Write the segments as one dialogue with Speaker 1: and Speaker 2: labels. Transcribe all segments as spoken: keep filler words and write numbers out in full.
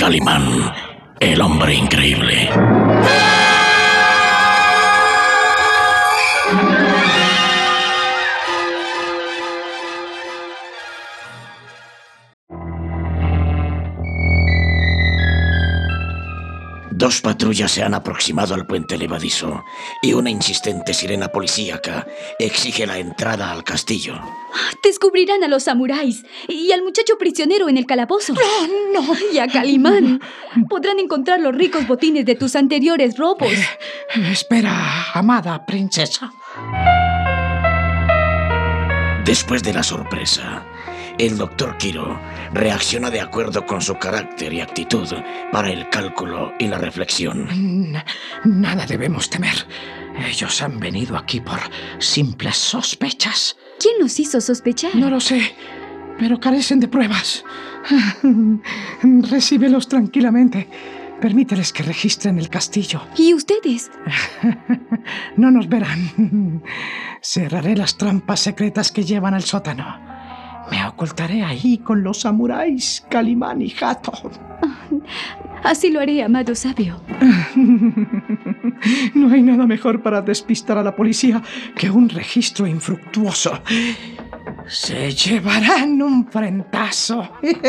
Speaker 1: Calimán, el hombre increíble. Dos patrullas se han aproximado al puente levadizo y una insistente sirena policíaca exige la entrada al castillo.
Speaker 2: Descubrirán a los samuráis y al muchacho prisionero en el calabozo.
Speaker 3: ¡No, no!
Speaker 2: Y a Calimán. Podrán encontrar los ricos botines de tus anteriores robos.
Speaker 3: Eh, espera, amada princesa.
Speaker 1: Después de la sorpresa, el doctor Quiro reacciona de acuerdo con su carácter y actitud para el cálculo y la reflexión.
Speaker 3: N- nada debemos temer. Ellos han venido aquí por simples sospechas.
Speaker 2: ¿Quién los hizo sospechar?
Speaker 3: No lo sé, pero carecen de pruebas. Recíbelos tranquilamente. Permíteles que registren el castillo.
Speaker 2: ¿Y ustedes?
Speaker 3: No nos verán. Cerraré las trampas secretas que llevan al sótano. Me ocultaré ahí con los samuráis, Calimán y Hato.
Speaker 2: Así lo haré, amado sabio.
Speaker 3: No hay nada mejor para despistar a la policía que un registro infructuoso. Se llevarán un frentazo.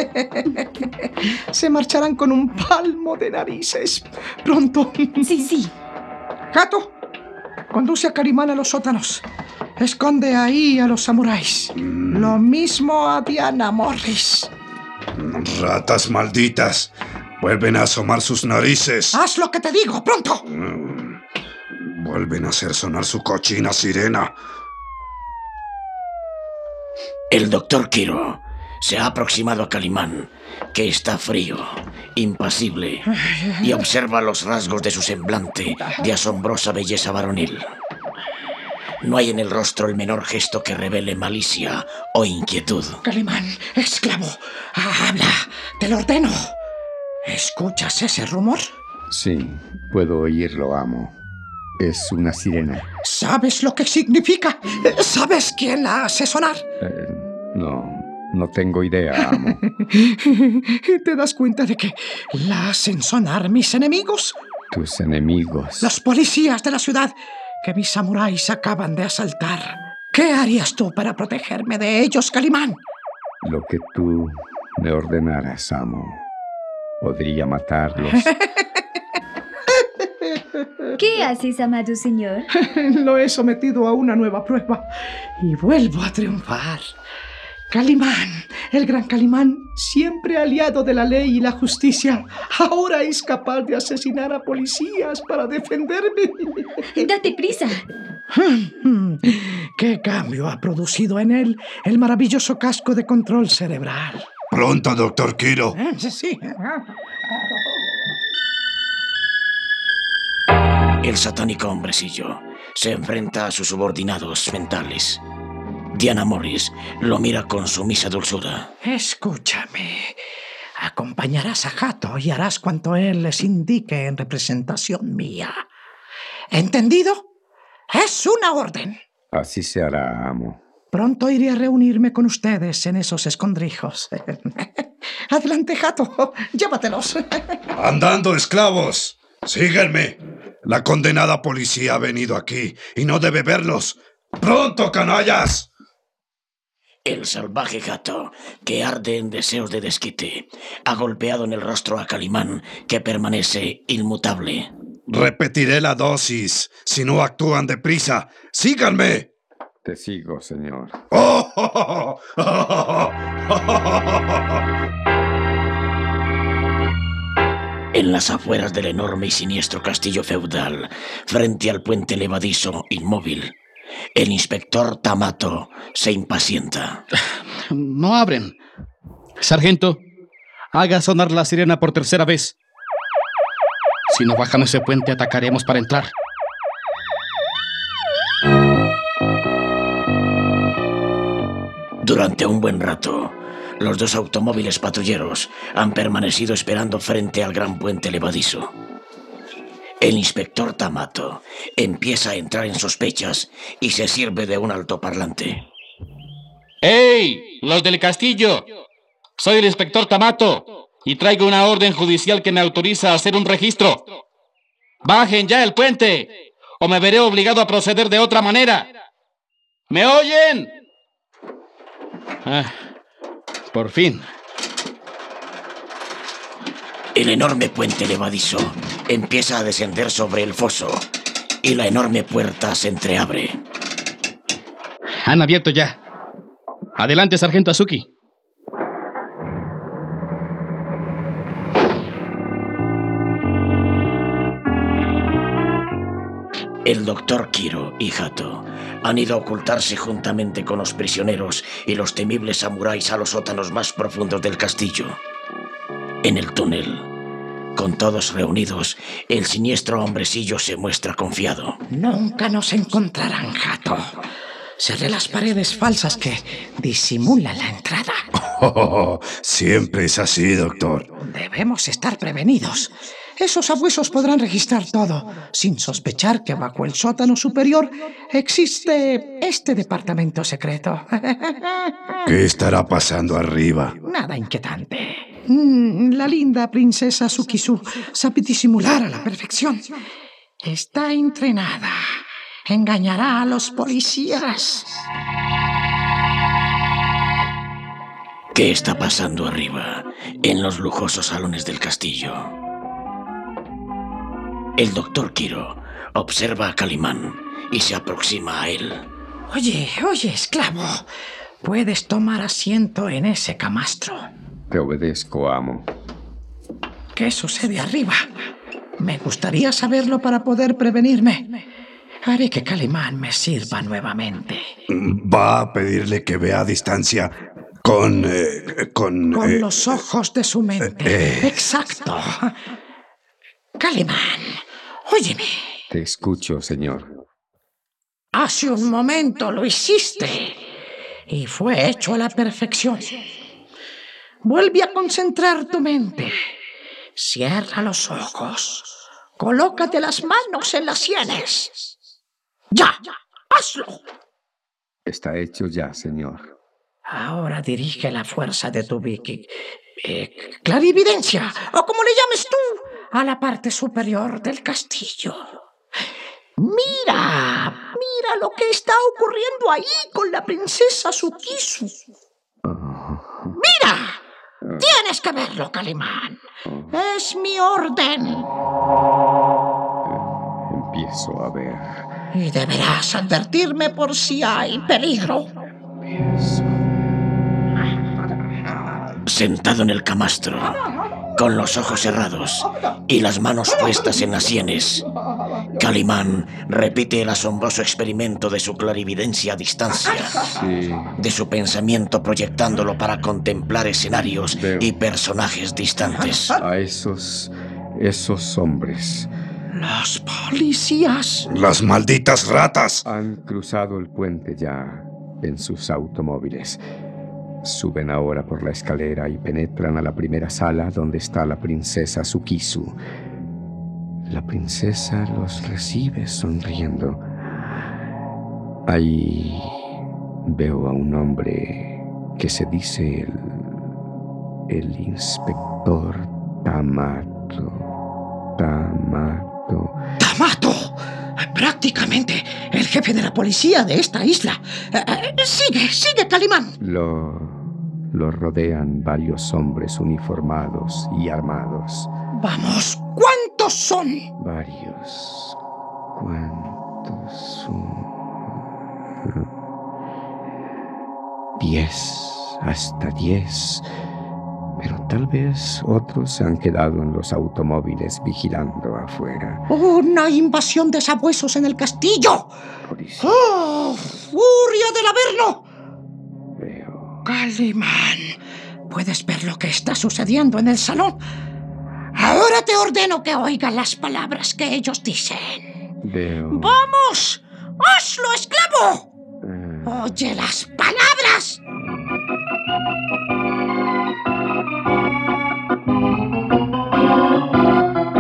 Speaker 3: Se marcharán con un palmo de narices. Pronto.
Speaker 2: Sí, sí.
Speaker 3: Hato, conduce a Calimán a los sótanos. Esconde ahí a los samuráis. Lo mismo a Diana Morris.
Speaker 4: Ratas malditas. Vuelven a asomar sus narices.
Speaker 3: ¡Haz lo que te digo! ¡Pronto!
Speaker 4: Vuelven a hacer sonar su cochina sirena.
Speaker 1: El doctor Quiro se ha aproximado a Calimán, que está frío, impasible, y observa los rasgos de su semblante de asombrosa belleza varonil. No hay en el rostro el menor gesto que revele malicia o inquietud.
Speaker 3: Calimán, esclavo, habla, te lo ordeno. ¿Escuchas ese rumor?
Speaker 5: Sí, puedo oírlo, amo. Es una sirena.
Speaker 3: ¿Sabes lo que significa? ¿Sabes quién la hace sonar?
Speaker 5: Eh, no, no tengo idea, amo.
Speaker 3: ¿Te das cuenta de que la hacen sonar mis enemigos?
Speaker 5: Tus enemigos.
Speaker 3: Los policías de la ciudad que mis samuráis acaban de asaltar. ¿Qué harías tú para protegerme de ellos, Calimán?
Speaker 5: Lo que tú me ordenaras, amo. Podría matarlos.
Speaker 2: ¿Qué haces, amado señor?
Speaker 3: Lo he sometido a una nueva prueba y vuelvo a triunfar. Calimán, el gran Calimán, siempre aliado de la ley y la justicia, ahora es capaz de asesinar a policías para defenderme.
Speaker 2: ¡Date prisa!
Speaker 3: ¿Qué cambio ha producido en él el maravilloso casco de control cerebral?
Speaker 4: Pronto, doctor Quiro.
Speaker 3: Eh, sí, sí.
Speaker 1: El satánico hombrecillo se enfrenta a sus subordinados mentales. Diana Morris lo mira con sumisa dulzura.
Speaker 3: Escúchame. Acompañarás a Hato y harás cuanto él les indique en representación mía. ¿Entendido? Es una orden.
Speaker 5: Así se hará, amo.
Speaker 3: Pronto iré a reunirme con ustedes en esos escondrijos. Adelante, Hato. Llévatelos.
Speaker 4: ¡Andando, esclavos! ¡Síguenme! La condenada policía ha venido aquí y no debe verlos. ¡Pronto, canallas!
Speaker 1: El salvaje Hato, que arde en deseos de desquite, ha golpeado en el rostro a Calimán, que permanece inmutable.
Speaker 4: Repetiré la dosis si no actúan deprisa. ¡Síganme!
Speaker 5: Te sigo, señor.
Speaker 4: ¡Oh! oh, oh, oh, oh.
Speaker 1: En las afueras del enorme y siniestro castillo feudal, frente al puente levadizo inmóvil, el inspector Tamato se impacienta.
Speaker 6: No abren. Sargento, haga sonar la sirena por tercera vez. Si no bajan ese puente, atacaremos para entrar.
Speaker 1: Durante un buen rato, los dos automóviles patrulleros han permanecido esperando frente al gran puente levadizo. El inspector Tamato empieza a entrar en sospechas y se sirve de un altoparlante.
Speaker 6: ¡Ey! ¡Los del castillo! Soy el inspector Tamato. y traigo una orden judicial que me autoriza a hacer un registro. ¡Bajen ya el puente! O me veré obligado a proceder de otra manera. ¿Me oyen? Ah, por fin.
Speaker 1: El enorme puente levadizo empieza a descender sobre el foso y la enorme puerta se entreabre.
Speaker 6: Han abierto ya. Adelante, sargento Azuki.
Speaker 1: El doctor Kiro y Hato han ido a ocultarse juntamente con los prisioneros y los temibles samuráis a los sótanos más profundos del castillo. En el túnel, con todos reunidos, el siniestro hombrecillo se muestra confiado.
Speaker 3: Nunca nos encontrarán, Hato. Seré las paredes falsas que disimulan la entrada.
Speaker 4: Oh, siempre es así, doctor.
Speaker 3: Debemos estar prevenidos. Esos abuesos podrán registrar todo, sin sospechar que bajo el sótano superior existe este departamento secreto.
Speaker 4: ¿Qué estará pasando arriba?
Speaker 3: Nada inquietante. Mm, la linda princesa Sukisu sabe disimular a la perfección. Está entrenada. Engañará a los policías.
Speaker 1: ¿Qué está pasando arriba, en los lujosos salones del castillo? El doctor Kiro observa a Calimán y se aproxima a él.
Speaker 3: Oye, oye, esclavo. Puedes tomar asiento en ese camastro.
Speaker 5: Te obedezco, amo.
Speaker 3: ¿Qué sucede arriba? Me gustaría saberlo para poder prevenirme. Haré que Calimán me sirva nuevamente.
Speaker 4: Va a pedirle que vea a distancia con... Eh, con...
Speaker 3: Con
Speaker 4: eh,
Speaker 3: los ojos de su mente.
Speaker 4: eh.
Speaker 3: Exacto. Calimán, óyeme.
Speaker 5: Te escucho, señor.
Speaker 3: Hace un momento lo hiciste y fue hecho a la perfección. Vuelve a concentrar tu mente. Cierra los ojos. Colócate las manos en las sienes. ¡Ya! ¡Hazlo!
Speaker 5: Está hecho ya, señor.
Speaker 3: Ahora dirige la fuerza de tu Vicky. Eh, clarividencia, o como le llames tú, a la parte superior del castillo. Mira, mira lo que está ocurriendo ahí con la princesa Sukisu. ¡Mira! Tienes que verlo, Calimán. Es mi orden.
Speaker 5: Empiezo a ver.
Speaker 3: Y deberás advertirme por si hay peligro.
Speaker 5: Empiezo.
Speaker 1: Sentado en el camastro, con los ojos cerrados y las manos puestas en las sienes, Calimán repite el asombroso experimento de su clarividencia a distancia,
Speaker 5: Sí.
Speaker 1: de su pensamiento proyectándolo para contemplar escenarios
Speaker 5: Veo.
Speaker 1: y personajes distantes.
Speaker 5: A esos... esos hombres
Speaker 3: Los policías.
Speaker 4: ¡Las malditas ratas!
Speaker 5: han cruzado el puente ya en sus automóviles. Suben ahora por la escalera y penetran a la primera sala donde está la princesa Sukisu. La princesa los recibe sonriendo. Ahí veo a un hombre que se dice el, el inspector Tamato. Tamato.
Speaker 3: ¡Tamato! Prácticamente el jefe de la policía de esta isla. Eh, eh, sigue, sigue, Calimán.
Speaker 5: Lo, lo rodean varios hombres uniformados y armados.
Speaker 3: Vamos, ¿cuántos son?
Speaker 5: Varios. ¿Cuántos son? Diez. Hasta diez. Pero tal vez otros se han quedado en los automóviles vigilando afuera.
Speaker 3: ¡Una invasión de sabuesos en el castillo!
Speaker 5: Policía.
Speaker 3: ¡Oh! ¡Furia del Averno!
Speaker 5: Veo.
Speaker 3: Calimán, ¿puedes ver lo que está sucediendo en el salón? Ahora te ordeno que oigas las palabras que ellos dicen.
Speaker 5: Veo.
Speaker 3: ¡Vamos! ¡Hazlo, esclavo!
Speaker 5: eh,
Speaker 3: ¡Oye las palabras!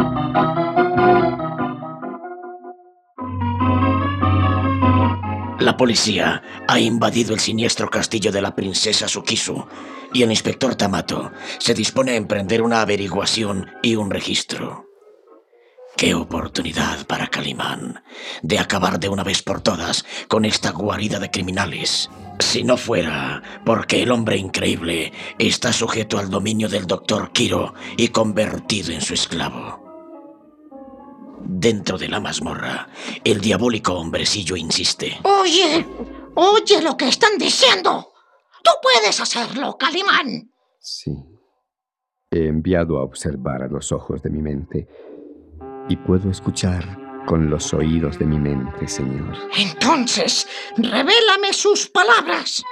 Speaker 1: La La policía ha invadido el siniestro castillo de la princesa Sukisu y el inspector Tamato se dispone a emprender una averiguación y un registro. ¡Qué oportunidad para Calimán de acabar de una vez por todas con esta guarida de criminales! Si no fuera porque el hombre increíble está sujeto al dominio del doctor Kiro y convertido en su esclavo. Dentro de la mazmorra, el diabólico hombrecillo insiste.
Speaker 7: Oye, oye lo que están diciendo. Tú puedes hacerlo, Calimán.
Speaker 5: Sí. He enviado a observar a los ojos de mi mente y puedo escuchar con los oídos de mi mente, señor.
Speaker 7: Entonces, revélame sus palabras.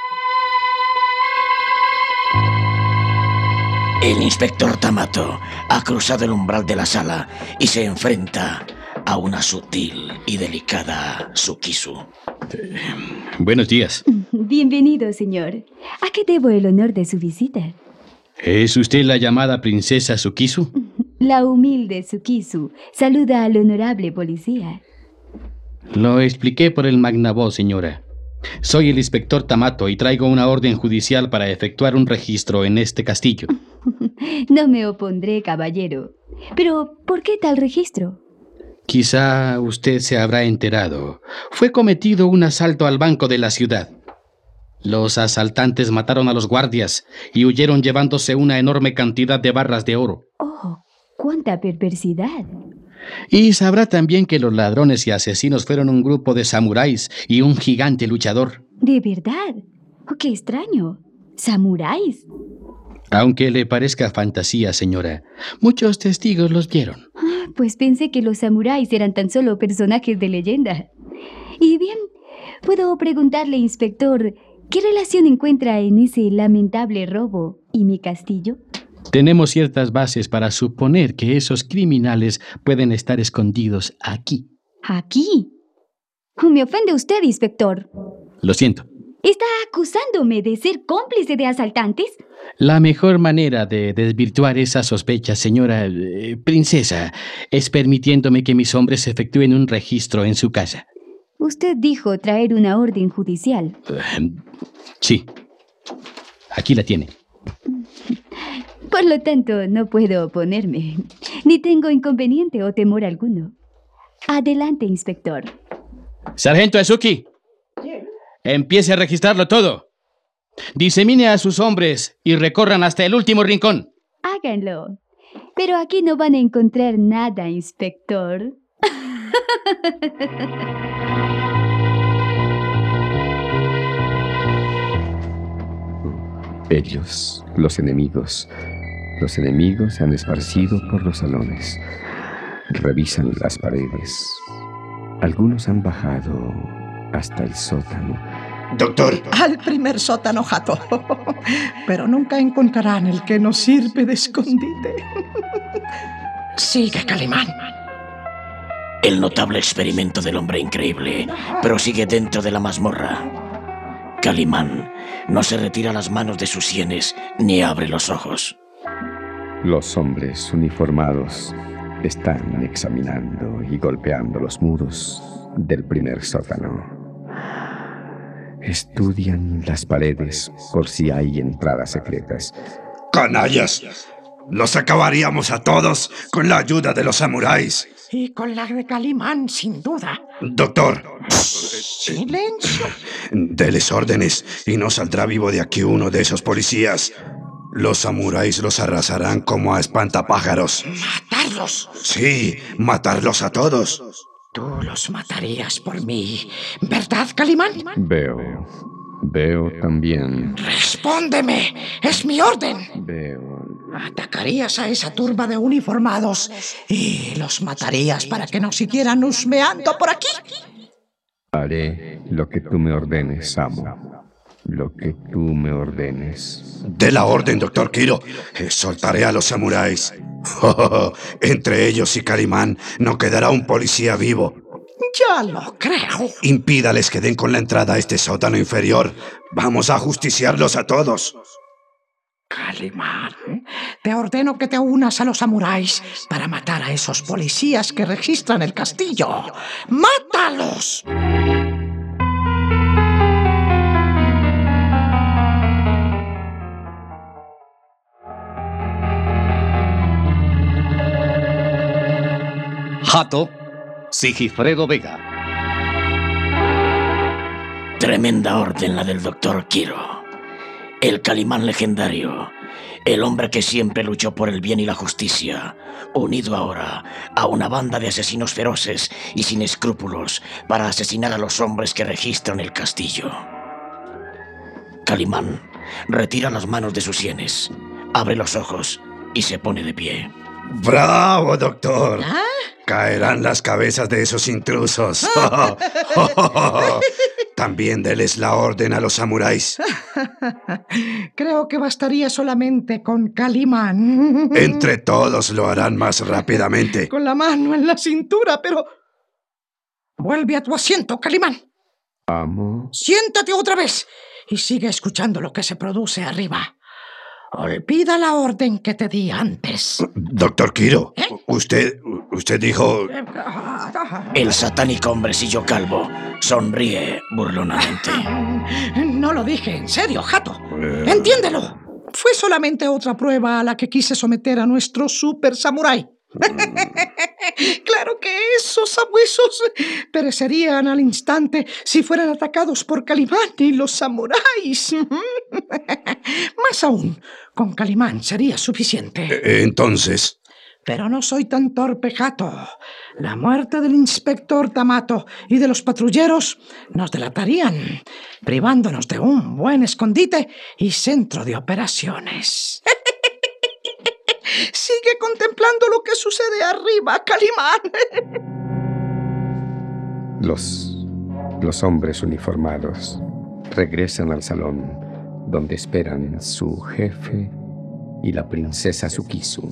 Speaker 1: El inspector Tamato ha cruzado el umbral de la sala y se enfrenta a una sutil y delicada Sukisu.
Speaker 6: Eh, buenos días.
Speaker 2: Bienvenido, señor. ¿A qué debo el honor de su visita?
Speaker 6: ¿Es usted la llamada princesa Sukisu?
Speaker 2: La humilde Sukisu saluda al honorable policía.
Speaker 6: Lo expliqué por el magnavoz, señora. Soy el inspector Tamato y traigo una orden judicial para efectuar un registro en este castillo.
Speaker 2: No me opondré, caballero. Pero, ¿por qué tal registro?
Speaker 6: Quizá usted se habrá enterado. Fue cometido un asalto al banco de la ciudad. Los asaltantes mataron a los guardias y huyeron llevándose una enorme cantidad de barras de oro.
Speaker 2: ¡Oh, cuánta perversidad!
Speaker 6: Y sabrá también que los ladrones y asesinos fueron un grupo de samuráis y un gigante luchador.
Speaker 2: ¿De verdad? Oh, ¡qué extraño! ¿Samuráis?
Speaker 6: Aunque le parezca fantasía, señora, muchos testigos los vieron.
Speaker 2: Ah, pues pensé que los samuráis eran tan solo personajes de leyenda. Y bien, ¿puedo preguntarle, inspector, qué relación encuentra en ese lamentable robo y mi castillo?
Speaker 6: Tenemos ciertas bases para suponer que esos criminales pueden estar escondidos aquí.
Speaker 2: ¿Aquí? Me ofende usted, inspector.
Speaker 6: Lo siento.
Speaker 2: ¿Está acusándome de ser cómplice de asaltantes?
Speaker 6: La mejor manera de desvirtuar esas sospechas, señora eh, princesa, es permitiéndome que mis hombres efectúen un registro en su casa.
Speaker 2: Usted dijo traer una orden judicial.
Speaker 6: Uh, sí. Aquí la tiene.
Speaker 2: Por lo tanto, no puedo oponerme. Ni tengo inconveniente o temor alguno. Adelante, inspector.
Speaker 6: Sargento Ezuki. Empiece a registrarlo todo. Disemine a sus hombres y recorran hasta el último rincón.
Speaker 2: Háganlo. Pero aquí no van a encontrar nada, inspector.
Speaker 5: Ellos, los enemigos. Los enemigos se han esparcido por los salones. Revisan las paredes. Algunos han bajado hasta el sótano.
Speaker 4: Doctor.
Speaker 3: Al primer sótano, jato. Pero nunca encontrarán el que nos sirve de escondite.
Speaker 7: Sigue, Calimán.
Speaker 1: El notable experimento del hombre increíble prosigue dentro de la mazmorra. Calimán no se retira las manos de sus sienes ni abre los ojos.
Speaker 5: Los hombres uniformados están examinando y golpeando los muros del primer sótano. Estudian las paredes por si hay entradas secretas.
Speaker 4: ¡Canallas! Los acabaríamos a todos con la ayuda de los samuráis.
Speaker 7: Y con la de Calimán, sin duda.
Speaker 4: Doctor.
Speaker 7: Silencio.
Speaker 4: Deles órdenes y no saldrá vivo de aquí uno de esos policías. Los samuráis los arrasarán como a espantapájaros.
Speaker 7: ¿Matarlos?
Speaker 4: Sí, matarlos a todos.
Speaker 7: Tú los matarías por mí, ¿verdad, Calimán?
Speaker 5: Veo, veo también.
Speaker 7: ¡Respóndeme! ¡Es mi orden!
Speaker 5: Veo.
Speaker 7: Atacarías a esa turba de uniformados y los matarías para que no siguieran husmeando por aquí.
Speaker 5: Haré lo que tú me ordenes, amo. Lo que tú me ordenes.
Speaker 4: De la orden, doctor Kiro. Eh, soltaré a los samuráis. Entre ellos y Calimán no quedará un policía vivo.
Speaker 7: Ya lo creo.
Speaker 4: Impídales que den con la entrada a este sótano inferior. Vamos a ajusticiarlos a todos.
Speaker 7: Calimán, te ordeno que te unas a los samuráis para matar a esos policías que registran el castillo. ¡Mátalos!
Speaker 8: Hato Sigifredo Vega.
Speaker 1: Tremenda orden la del doctor Kiro. El Calimán legendario. El hombre que siempre luchó por el bien y la justicia, unido ahora a una banda de asesinos feroces y sin escrúpulos para asesinar a los hombres que registran el castillo. Calimán retira las manos de sus sienes, abre los ojos y se pone de pie.
Speaker 4: ¡Bravo, doctor!
Speaker 7: ¿Ah?
Speaker 4: Caerán las cabezas de esos intrusos. También déles la orden a los samuráis.
Speaker 7: Creo que bastaría solamente con Calimán.
Speaker 4: Entre todos lo harán más rápidamente.
Speaker 7: Con la mano en la cintura, pero... Vuelve a tu asiento, Calimán.
Speaker 5: Amo.
Speaker 7: Siéntate otra vez y sigue escuchando lo que se produce arriba. Olvida la orden que te di antes.
Speaker 4: Doctor Kiro,
Speaker 7: ¿Eh?
Speaker 4: usted, usted dijo...
Speaker 1: El satánico hombrecillo calvo sonríe burlonamente.
Speaker 7: No lo dije en serio, Hato. Entiéndelo. Fue solamente otra prueba a la que quise someter a nuestro super samurái. Claro que esos sabuesos perecerían al instante si fueran atacados por Calimán y los samuráis. Más aún, con Calimán sería suficiente.
Speaker 4: Entonces...
Speaker 7: Pero no soy tan torpe, Hato. La muerte del inspector Tamato y de los patrulleros nos delatarían, privándonos de un buen escondite y centro de operaciones. Sigue contemplando lo que sucede arriba, Calimán.
Speaker 5: Los, los hombres uniformados regresan al salón donde esperan su jefe y la princesa Sukisu.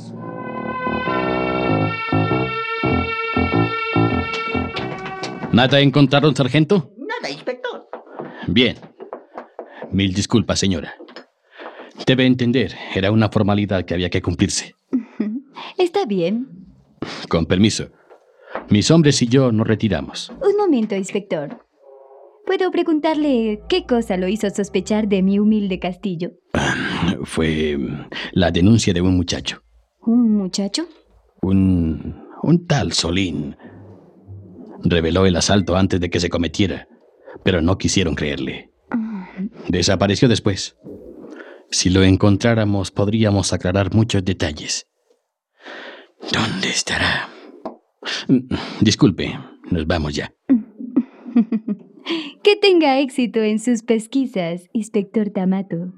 Speaker 6: ¿Nada encontraron, sargento?
Speaker 7: Nada, inspector.
Speaker 6: Bien. Mil disculpas, señora. Debe entender, era una formalidad que había que cumplirse.
Speaker 2: Está bien.
Speaker 6: Con permiso. Mis hombres y yo nos retiramos.
Speaker 2: Un momento, inspector. ¿Puedo preguntarle qué cosa lo hizo sospechar de mi humilde castillo?
Speaker 6: Fue la denuncia de un muchacho.
Speaker 2: ¿Un muchacho?
Speaker 6: Un... un tal Solín. Reveló el asalto antes de que se cometiera, pero no quisieron creerle. Desapareció después. Si lo encontráramos, podríamos aclarar muchos detalles. ¿Dónde estará? Disculpe, nos vamos ya.
Speaker 2: Que tenga éxito en sus pesquisas, inspector Tamato.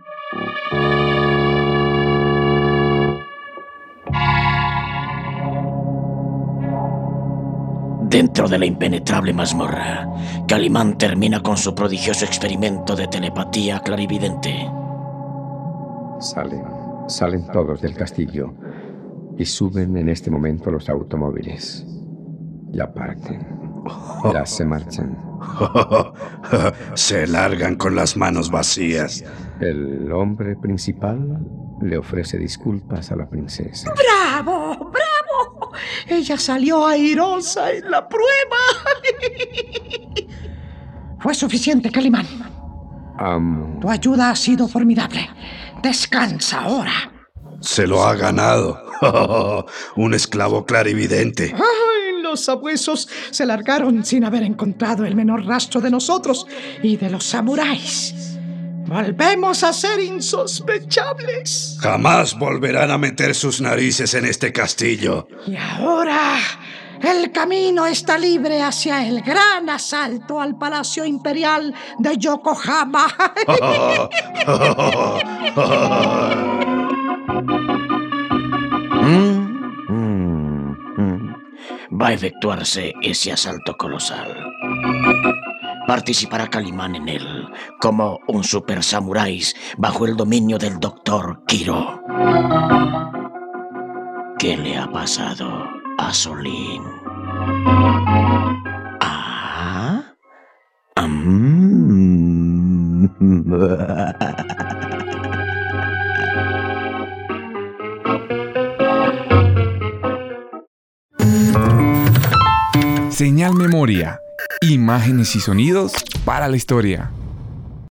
Speaker 1: Dentro de la impenetrable mazmorra, Calimán termina con su prodigioso experimento de telepatía clarividente.
Speaker 5: Salen, salen todos del castillo y suben en este momento los automóviles. Ya parten. Ya se marchan.
Speaker 4: Se largan con las manos vacías.
Speaker 5: El hombre principal le ofrece disculpas a la princesa.
Speaker 7: ¡Bravo! ¡Bravo! Ella salió airosa en la prueba. Fue suficiente, Calimán.
Speaker 5: Amo.
Speaker 7: Tu ayuda ha sido formidable. Descansa ahora.
Speaker 4: Se lo ha ganado. Un esclavo clarividente.
Speaker 7: Ay, los sabuesos se largaron sin haber encontrado el menor rastro de nosotros y de los samuráis. Volvemos a ser insospechables.
Speaker 4: Jamás volverán a meter sus narices en este castillo.
Speaker 7: Y ahora el camino está libre hacia el gran asalto al Palacio Imperial de Yokohama.
Speaker 1: Mm, mm, mm. Va a efectuarse ese asalto colosal. Participará Calimán en él como un super samurái bajo el dominio del doctor Kiro. ¿Qué le ha pasado a Solín? ¿Ah? Mm.
Speaker 9: Señal Memoria. Imágenes y sonidos para la historia.